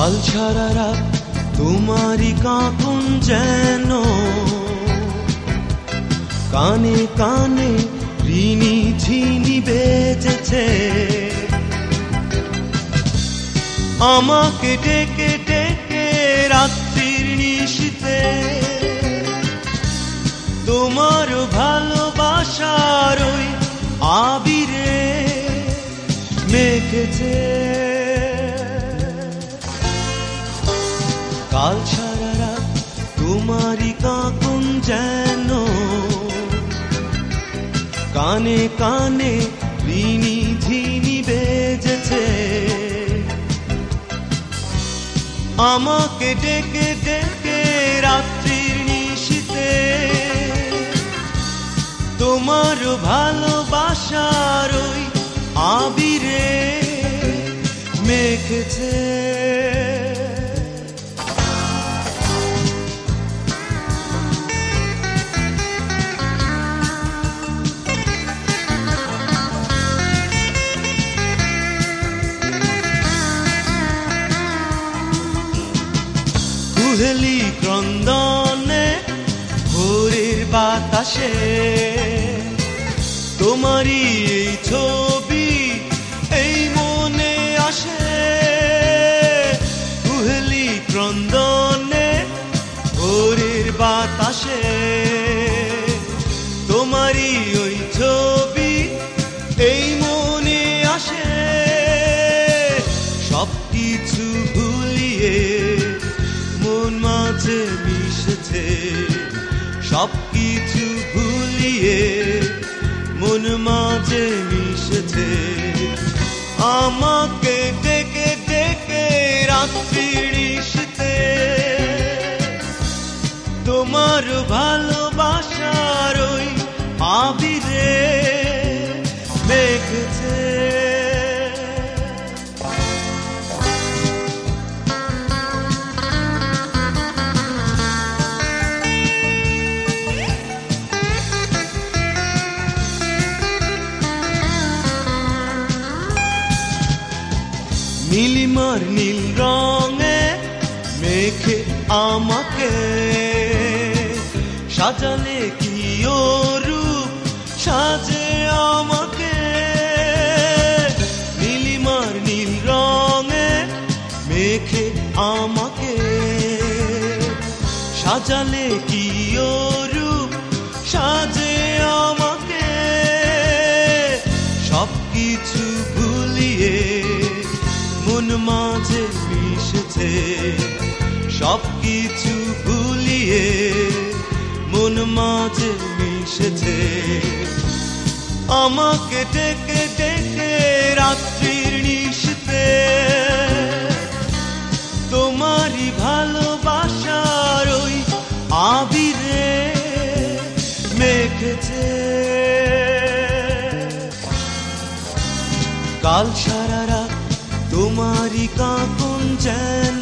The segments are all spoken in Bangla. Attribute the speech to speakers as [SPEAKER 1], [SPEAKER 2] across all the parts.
[SPEAKER 1] কাল সারা রাত তোমারই কাঁপন যেন কানে কানে ঋণী ঝিনি বেজেছে। আমাকে ডেকে ডেকে রাত্রির নিশীথে তোমার ভালোবাসার ওই আবিরে মেখেছে। কাল সারা রাত তোমারই কাঁপন যেন কানে কানে ঋণী ঝিনি বেজেছে। আমাকে ডেকে ডেকে রাত্রির নিশীথে তোমার ভালোবাসার ওই আবিরে মেখেছে। কুহেলি ক্রন্দনে ভোরের বাতাসে তোমারই এই ছবি এই মনে আসে। কুহেলি ক্রন্দনে ভোরের বাতাসে তোমারই ওই ছবি এই মনে আসে। সব কিছু ভুলিয়ে মন মাঝে মিশেছে। সব কিছু ভুলিয়ে মন মাঝে মিশেছে। আমাকে ডেকে ডেকে রাত্রির নিশীথে তোমার ভালোবাসার ওই আবিরে মেখেছে। নীলিমার নীল রঙে মেখে আমাকে সাজালে কি ও রূপ সাজে আমাকে। নীলিমার নীল রঙে মেখে আমাকে সাজালে কি ও রূপ সাজে আমাকে। সব কিছু ভুলিয়ে মন মাঝে মিশেছে। সব কিছু ভুলিয়ে মন মাঝে মিশেছে। আমাকে ডেকে ডেকে রাত্রির নিশীথে তোমারই ভালোবাসার ওই আবিরে মেখেছে। কাল সারা রাত তোমারই কাঁপন যেন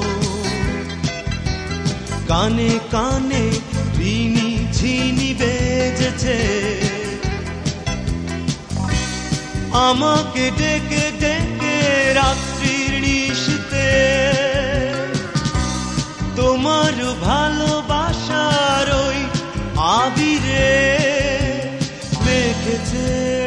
[SPEAKER 1] কানে কানে ঋণী ঝিনি বেজেছে। আমাকে ডেকে ডেকে রাত্রির নিশীথে তোমার ভালোবাসার ওই আবিরে মেখেছে।